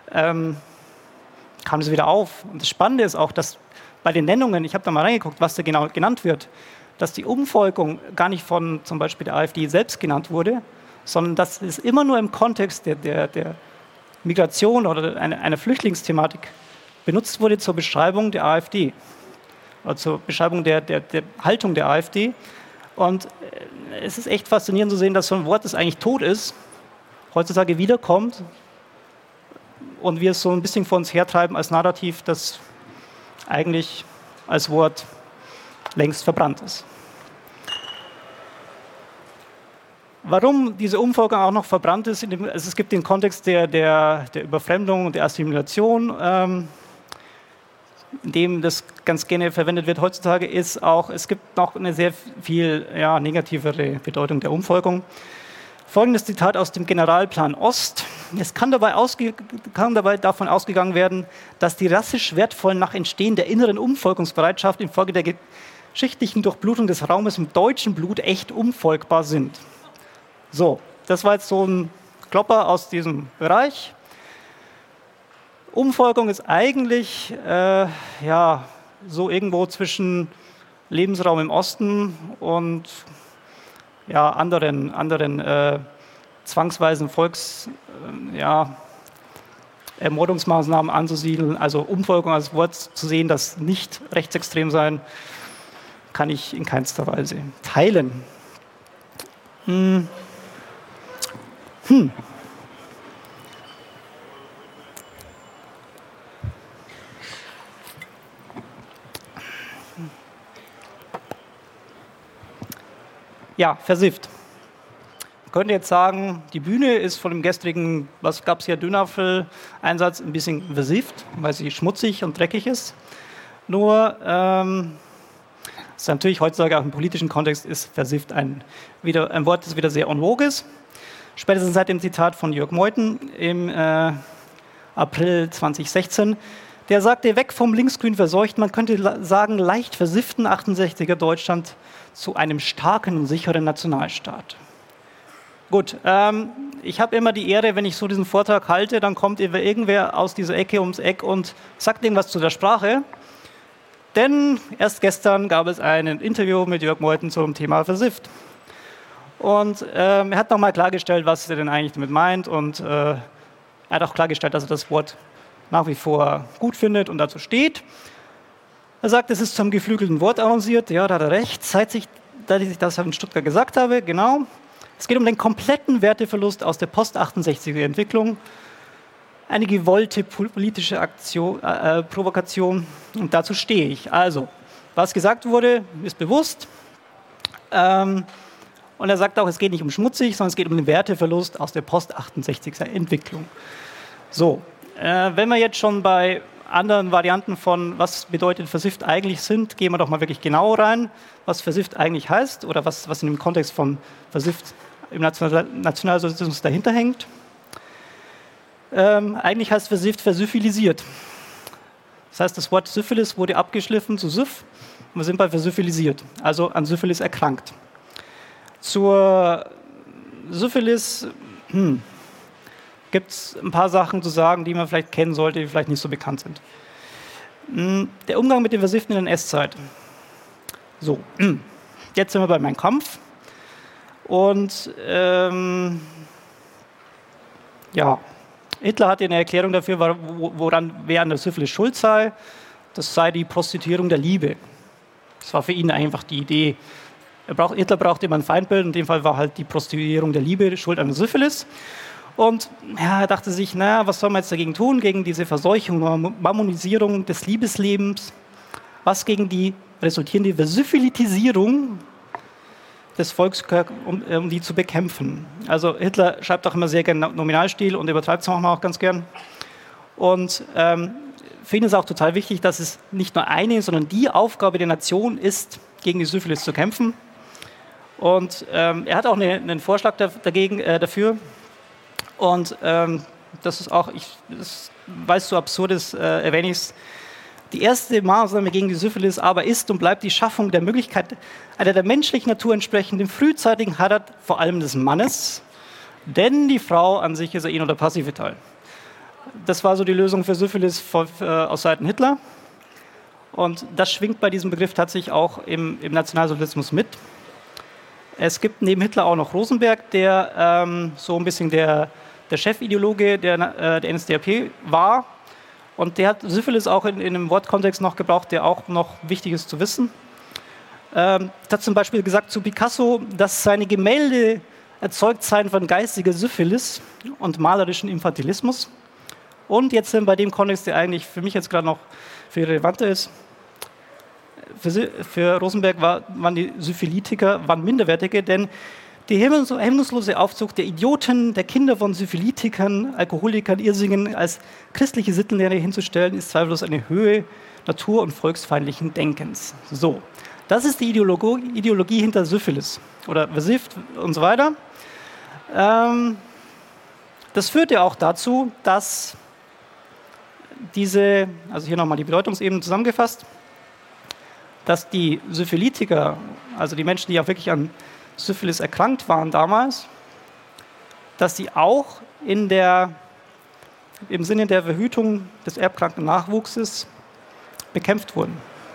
kam es wieder auf. Und das Spannende ist auch, dass bei den Nennungen, ich habe da mal reingeguckt, was da genau genannt wird, dass die Umvolkung gar nicht von zum Beispiel der AfD selbst genannt wurde, sondern dass es immer nur im Kontext der Migration oder einer Flüchtlingsthematik benutzt wurde zur Beschreibung der AfD oder zur Beschreibung der Haltung der AfD. Und es ist echt faszinierend zu sehen, dass so ein Wort, das eigentlich tot ist, heutzutage wiederkommt und wir es so ein bisschen vor uns hertreiben als Narrativ, das eigentlich als Wort längst verbrannt ist. Warum diese Umvolkung auch noch verbrannt ist, es gibt den Kontext der Überfremdung und der Assimilation, in dem das ganz gerne verwendet wird heutzutage, ist auch, es gibt noch eine sehr viel negativere Bedeutung der Umvolkung. Folgendes Zitat aus dem Generalplan Ost. Es kann dabei davon ausgegangen werden, dass die rassisch wertvollen nach Entstehen der inneren Umvolkungsbereitschaft infolge der geschichtlichen Durchblutung des Raumes im deutschen Blut echt umvolkbar sind. So, das war jetzt so ein Klopper aus diesem Bereich. Umvolkung ist eigentlich so irgendwo zwischen Lebensraum im Osten und anderen zwangsweisen Ermordungsmaßnahmen anzusiedeln. Also Umvolkung als Wort zu sehen, das nicht rechtsextrem sein, kann ich in keinster Weise teilen. Ja, versifft. Man könnte jetzt sagen, die Bühne ist von dem gestrigen, was gab es hier, Dünapfel-Einsatz ein bisschen versifft, weil sie schmutzig und dreckig ist. Nur Das ist natürlich heutzutage auch im politischen Kontext ist versifft ein Wort, das wieder sehr en vogue ist. Spätestens seit dem Zitat von Jörg Meuthen im April 2016, der sagte, weg vom linksgrün verseucht, man könnte sagen, leicht versifften 68er Deutschland zu einem starken und sicheren Nationalstaat. Gut, ich habe immer die Ehre, wenn ich so diesen Vortrag halte, dann kommt irgendwer aus dieser Ecke ums Eck und sagt irgendwas zu der Sprache. Denn erst gestern gab es ein Interview mit Jörg Meuthen zum Thema versifft. Und er hat nochmal klargestellt, was er denn eigentlich damit meint. Und er hat auch klargestellt, dass er das Wort nach wie vor gut findet und dazu steht. Er sagt, es ist zum geflügelten Wort avanciert. Ja, da hat er recht. Seit ich das in Stuttgart gesagt habe, genau. Es geht um den kompletten Werteverlust aus der Post-68er-Entwicklung. Eine gewollte politische Provokation. Und dazu stehe ich. Also, was gesagt wurde, ist bewusst. Und er sagt auch, es geht nicht um schmutzig, sondern es geht um den Werteverlust aus der Post-68er-Entwicklung. So, wenn wir jetzt schon bei anderen Varianten von, was bedeutet versifft eigentlich sind, gehen wir doch mal wirklich genau rein, was versifft eigentlich heißt oder was in dem Kontext von versifft im Nationalsozialismus dahinter hängt. Eigentlich heißt versifft versyphilisiert. Das heißt, das Wort Syphilis wurde abgeschliffen zu Syph und wir sind bei versyphilisiert, also an Syphilis erkrankt. Zur Syphilis gibt es ein paar Sachen zu sagen, die man vielleicht kennen sollte, die vielleicht nicht so bekannt sind. Der Umgang mit den Versifften in der NS-Zeit. So, jetzt sind wir bei Mein Kampf. Und ja, Hitler hatte eine Erklärung dafür, wer an der Syphilis schuld sei. Das sei die Prostituierung der Liebe. Das war für ihn einfach die Idee. Hitler brauchte immer ein Feindbild, in dem Fall war halt die Prostituierung der Liebe schuld an der Syphilis. Und ja, er dachte sich, naja, was soll man jetzt dagegen tun, gegen diese Verseuchung, Mammonisierung des Liebeslebens, was gegen die resultierende Versyphilitisierung des Volks, um die zu bekämpfen. Also Hitler schreibt auch immer sehr gerne Nominalstil und übertreibt es auch ganz gern. Und für ihn ist auch total wichtig, dass es nicht nur eine, sondern die Aufgabe der Nation ist, gegen die Syphilis zu kämpfen. Und er hat auch einen Vorschlag dafür. Und das ist auch, weil es so absurd ist, erwähne ich es. Die erste Maßnahme gegen die Syphilis aber ist und bleibt die Schaffung der Möglichkeit einer der menschlichen Natur entsprechenden frühzeitigen Heirat, vor allem des Mannes, denn die Frau an sich ist ja oder passivital. Das war so die Lösung für Syphilis aus Seiten Hitler. Und das schwingt bei diesem Begriff tatsächlich auch im Nationalsozialismus mit. Es gibt neben Hitler auch noch Rosenberg, der so ein bisschen der Chefideologe der NSDAP war. Und der hat Syphilis auch in einem Wortkontext noch gebraucht, der auch noch wichtig ist zu wissen. Er hat zum Beispiel gesagt zu Picasso, dass seine Gemälde erzeugt seien von geistiger Syphilis und malerischem Infantilismus. Und jetzt sind bei dem Kontext, der eigentlich für mich jetzt gerade noch viel relevanter ist, für Rosenberg waren die Syphilitiker minderwertige, denn die hemmungslose Aufzucht der Idioten, der Kinder von Syphilitikern, Alkoholikern, Irrsingen als christliche Sittenlehre hinzustellen, ist zweifellos eine Höhe natur- und volksfeindlichen Denkens. So, das ist die Ideologie hinter Syphilis oder versifft und so weiter. Das führt ja auch dazu, dass also hier nochmal die Bedeutungsebene zusammengefasst, dass die Syphilitiker, also die Menschen, die auch wirklich an Syphilis erkrankt waren damals, dass sie auch im Sinne der Verhütung des erbkranken Nachwuchses bekämpft wurden.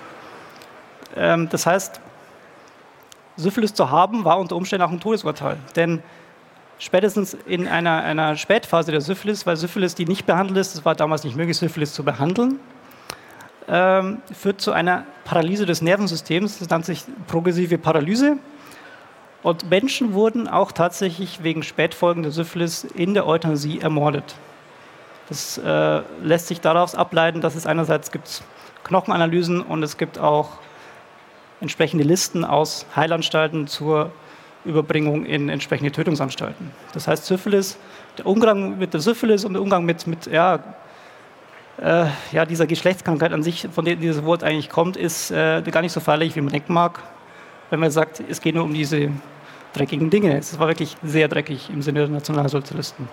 Das heißt, Syphilis zu haben, war unter Umständen auch ein Todesurteil. Denn spätestens in einer Spätphase der Syphilis, weil Syphilis, die nicht behandelt ist, es war damals nicht möglich, Syphilis zu behandeln, führt zu einer Paralyse des Nervensystems, das nennt sich progressive Paralyse. Und Menschen wurden auch tatsächlich wegen Spätfolgen der Syphilis in der Euthanasie ermordet. Das lässt sich daraus ableiten, dass es einerseits gibt Knochenanalysen und es gibt auch entsprechende Listen aus Heilanstalten zur Überbringung in entsprechende Tötungsanstalten. Das heißt, Syphilis, der Umgang mit der Syphilis und der Umgang mit ja, dieser Geschlechtskrankheit an sich, von der dieses Wort eigentlich kommt, ist gar nicht so feierlich, wie man denken mag, wenn man sagt, es geht nur um diese dreckigen Dinge. Es war wirklich sehr dreckig im Sinne der Nationalsozialisten.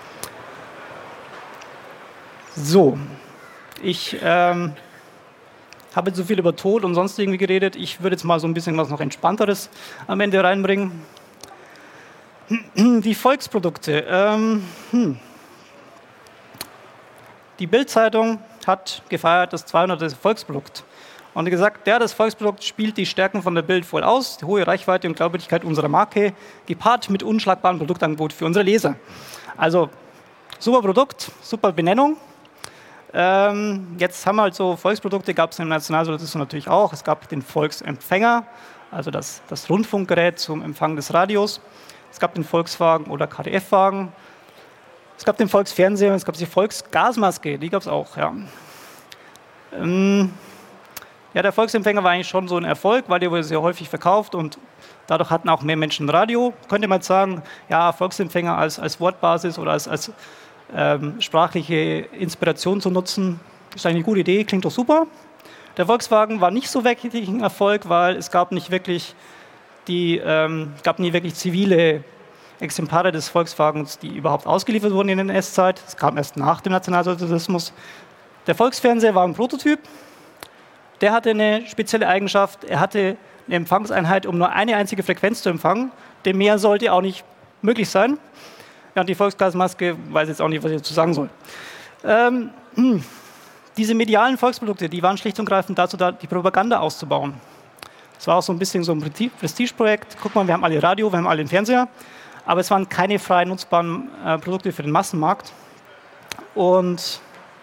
So, ich habe jetzt so viel über Tod und sonst irgendwie geredet. Ich würde jetzt mal so ein bisschen was noch Entspannteres am Ende reinbringen. Die Volksprodukte. Die Bild-Zeitung hat gefeiert das 200. Volksprodukt und gesagt, ja, das Volksprodukt spielt die Stärken von der Bild voll aus, die hohe Reichweite und Glaubwürdigkeit unserer Marke, gepaart mit unschlagbarem Produktangebot für unsere Leser. Also, super Produkt, super Benennung. Jetzt haben wir halt so Volksprodukte, gab es im Nationalsozialismus natürlich auch. Es gab den Volksempfänger, also das Rundfunkgerät zum Empfang des Radios. Es gab den Volkswagen oder KDF-Wagen. Es gab den Volksfernseher, es gab die Volksgasmaske, die gab es auch. Ja. Ja, der Volksempfänger war eigentlich schon so ein Erfolg, weil der wurde sehr häufig verkauft und dadurch hatten auch mehr Menschen Radio. Könnte man jetzt sagen, ja, Volksempfänger als Wortbasis oder als sprachliche Inspiration zu nutzen, ist eine gute Idee, klingt doch super. Der Volkswagen war nicht so wirklich ein Erfolg, weil es gab nie wirklich zivile Exemplare des Volkswagens, die überhaupt ausgeliefert wurden in der NS-Zeit. Das kam erst nach dem Nationalsozialismus. Der Volksfernseher war ein Prototyp. Der hatte eine spezielle Eigenschaft. Er hatte eine Empfangseinheit, um nur eine einzige Frequenz zu empfangen. Dem mehr sollte auch nicht möglich sein. Ja, und die Volksgasmaske, weiß jetzt auch nicht, was ich dazu sagen soll. Diese medialen Volksprodukte, die waren schlicht und greifend dazu da, die Propaganda auszubauen. Das war auch so ein bisschen so ein Prestigeprojekt. Guck mal, wir haben alle Radio, wir haben alle den Fernseher, aber es waren keine frei nutzbaren Produkte für den Massenmarkt. Und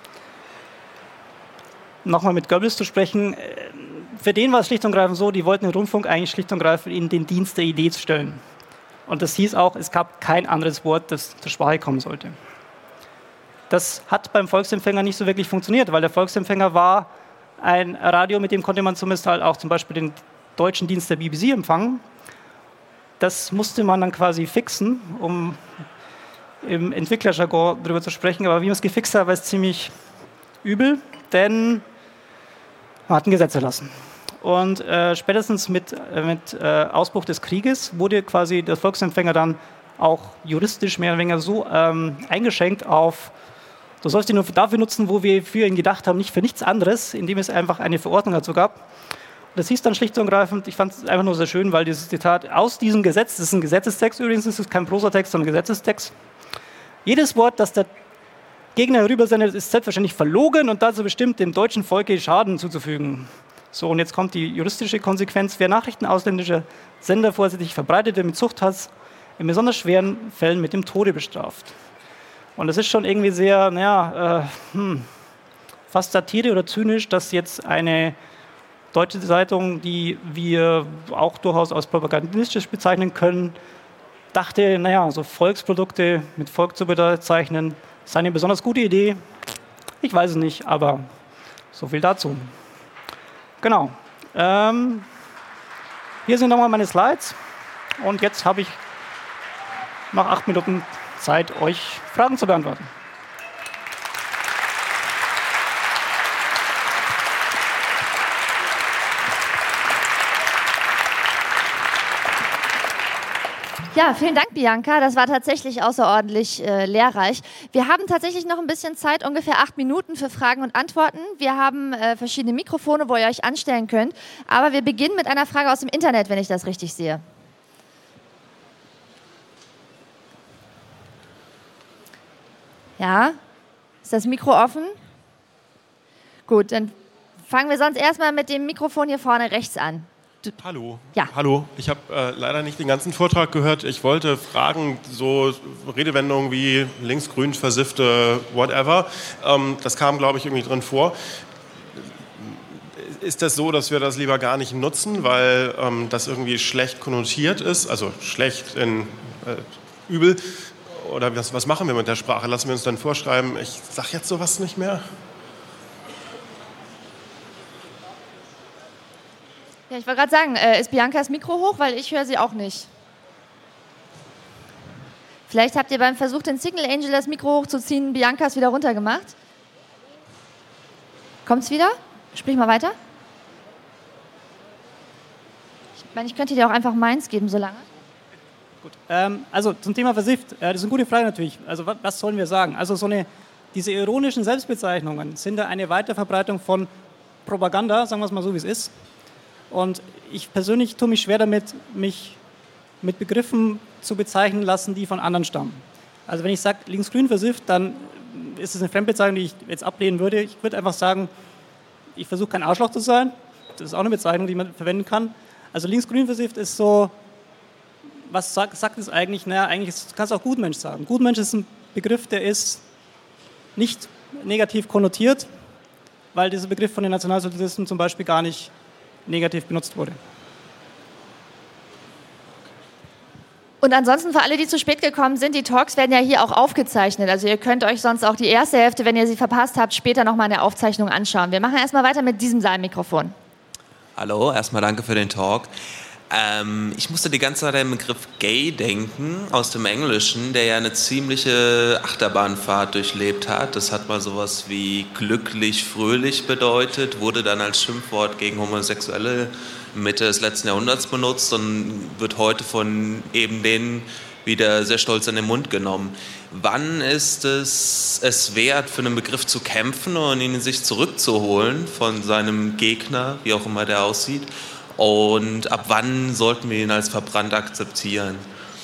nochmal mit Goebbels zu sprechen, für den war es schlicht und greifend so, die wollten den Rundfunk eigentlich schlicht und greifend in den Dienst der Idee stellen. Und das hieß auch, es gab kein anderes Wort, das zur Sprache kommen sollte. Das hat beim Volksempfänger nicht so wirklich funktioniert, weil der Volksempfänger war ein Radio, mit dem konnte man zumindest halt auch zum Beispiel den deutschen Dienst der BBC empfangen. Das musste man dann quasi fixen, um im Entwicklerjargon darüber zu sprechen. Aber wie man es gefixt hat, war es ziemlich übel, denn man hat ein Gesetz erlassen. Und spätestens mit Ausbruch des Krieges wurde quasi der Volksempfänger dann auch juristisch mehr oder weniger so eingeschränkt auf, du sollst ihn nur dafür nutzen, wo wir für ihn gedacht haben, nicht für nichts anderes, indem es einfach eine Verordnung dazu gab. Und das hieß dann schlicht und ergreifend, ich fand es einfach nur sehr schön, weil dieses Zitat aus diesem Gesetz, das ist ein Gesetzestext übrigens, das ist kein Prosatext, sondern ein Gesetzestext. Jedes Wort, das der Gegner herübersendet, ist selbstverständlich verlogen und dazu bestimmt, dem deutschen Volke Schaden zuzufügen. So, und jetzt kommt die juristische Konsequenz. Wer Nachrichten ausländischer Sender vorsätzlich verbreitet, wird mit Zuchthass in besonders schweren Fällen mit dem Tode bestraft. Und das ist schon irgendwie sehr, fast Satire oder zynisch, dass jetzt eine deutsche Zeitung, die wir auch durchaus als propagandistisch bezeichnen können, dachte, so Volksprodukte mit Volk zu bezeichnen, ist eine besonders gute Idee. Ich weiß es nicht, aber so viel dazu. Genau. Hier sind nochmal meine Slides. Und jetzt habe ich noch 8 Minuten Zeit, euch Fragen zu beantworten. Ja, vielen Dank, Bianca. Das war tatsächlich außerordentlich lehrreich. Wir haben tatsächlich noch ein bisschen Zeit, ungefähr 8 Minuten für Fragen und Antworten. Wir haben verschiedene Mikrofone, wo ihr euch anstellen könnt. Aber wir beginnen mit einer Frage aus dem Internet, wenn ich das richtig sehe. Ja, ist das Mikro offen? Gut, dann fangen wir sonst erstmal mit dem Mikrofon hier vorne rechts an. Hallo. Ja. Hallo. Ich habe leider nicht den ganzen Vortrag gehört. Ich wollte fragen, so Redewendungen wie linksgrün, versiffte, whatever. Das kam, glaube ich, irgendwie drin vor. Ist das so, dass wir das lieber gar nicht nutzen, weil das irgendwie schlecht konnotiert ist? Also schlecht in übel? Oder was machen wir mit der Sprache? Lassen wir uns dann vorschreiben, ich sage jetzt sowas nicht mehr? Ja, ich wollte gerade sagen, ist Biancas Mikro hoch? Weil ich höre sie auch nicht. Vielleicht habt ihr beim Versuch, den Signal Angel das Mikro hochzuziehen, Biancas wieder runtergemacht? Kommt's wieder? Sprich mal weiter. Ich meine, ich könnte dir auch einfach meins geben, solange. Gut. Also zum Thema versifft, das ist eine gute Frage natürlich. Also was sollen wir sagen? Also diese ironischen Selbstbezeichnungen sind da eine Weiterverbreitung von Propaganda, sagen wir es mal so, wie es ist. Und ich persönlich tue mich schwer damit, mich mit Begriffen zu bezeichnen lassen, die von anderen stammen. Also wenn ich sage linksgrün versifft, dann ist es eine Fremdbezeichnung, die ich jetzt ablehnen würde. Ich würde einfach sagen, ich versuche kein Arschloch zu sein. Das ist auch eine Bezeichnung, die man verwenden kann. Also linksgrün versifft ist so, was sagt es eigentlich? Naja, eigentlich kannst du auch Gutmensch sagen. Gutmensch ist ein Begriff, der ist nicht negativ konnotiert, weil dieser Begriff von den Nationalsozialisten zum Beispiel gar nicht negativ benutzt wurde. Und ansonsten für alle, die zu spät gekommen sind, die Talks werden ja hier auch aufgezeichnet. Also ihr könnt euch sonst auch die erste Hälfte, wenn ihr sie verpasst habt, später nochmal eine Aufzeichnung anschauen. Wir machen erstmal weiter mit diesem Saalmikrofon. Hallo, erstmal danke für den Talk. Ich musste die ganze Zeit an den Begriff gay denken, aus dem Englischen, der ja eine ziemliche Achterbahnfahrt durchlebt hat. Das hat mal sowas wie glücklich, fröhlich bedeutet, wurde dann als Schimpfwort gegen Homosexuelle Mitte des letzten Jahrhunderts benutzt und wird heute von eben denen wieder sehr stolz an den Mund genommen. Wann ist es wert, für einen Begriff zu kämpfen und ihn sich zurückzuholen von seinem Gegner, wie auch immer der aussieht? Und ab wann sollten wir ihn als verbrannt akzeptieren?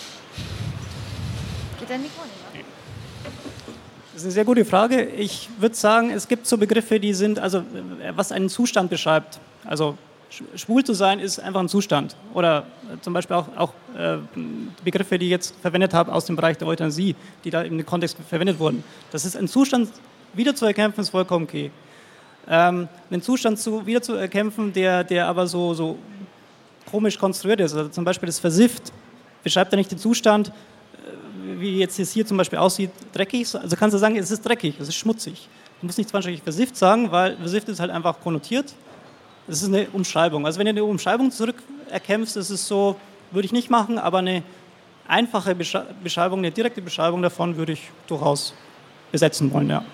Geht dein Mikro nicht? Das ist eine sehr gute Frage. Ich würde sagen, es gibt so Begriffe, die sind, also was einen Zustand beschreibt. Also schwul zu sein ist einfach ein Zustand. Oder zum Beispiel auch Begriffe, die ich jetzt verwendet habe aus dem Bereich der Euthanasie, die da im Kontext verwendet wurden. Das ist ein Zustand, wieder zu erkämpfen, ist vollkommen okay. einen Zustand wieder zu erkämpfen, der aber so komisch konstruiert ist. Also zum Beispiel das versifft, beschreibt ja nicht den Zustand, wie jetzt hier zum Beispiel aussieht, dreckig. Also kannst du sagen, es ist dreckig, es ist schmutzig. Du musst nicht zwangsläufig versifft sagen, weil versifft ist halt einfach konnotiert. Das ist eine Umschreibung. Also wenn du eine Umschreibung zurückerkämpfst, ist es so, würde ich nicht machen, aber eine einfache Beschreibung, eine direkte Beschreibung davon würde ich durchaus besetzen wollen, ja.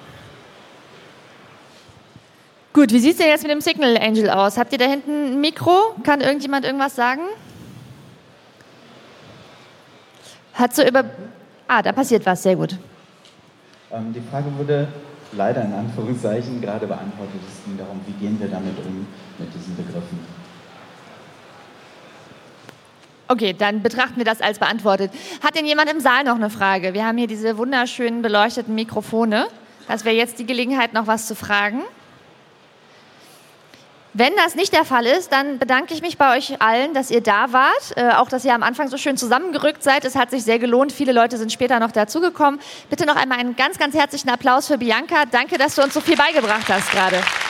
Gut, wie sieht es denn jetzt mit dem Signal Angel aus? Habt ihr da hinten ein Mikro? Kann irgendjemand irgendwas sagen? Da passiert was, sehr gut. Die Frage wurde leider in Anführungszeichen gerade beantwortet. Es ging darum, wie gehen wir damit um, mit diesen Begriffen. Okay, dann betrachten wir das als beantwortet. Hat denn jemand im Saal noch eine Frage? Wir haben hier diese wunderschönen beleuchteten Mikrofone. Das wäre jetzt die Gelegenheit, noch was zu fragen. Wenn das nicht der Fall ist, dann bedanke ich mich bei euch allen, dass ihr da wart. Auch, dass ihr am Anfang so schön zusammengerückt seid. Es hat sich sehr gelohnt. Viele Leute sind später noch dazugekommen. Bitte noch einmal einen ganz, ganz herzlichen Applaus für Bianca. Danke, dass du uns so viel beigebracht hast gerade.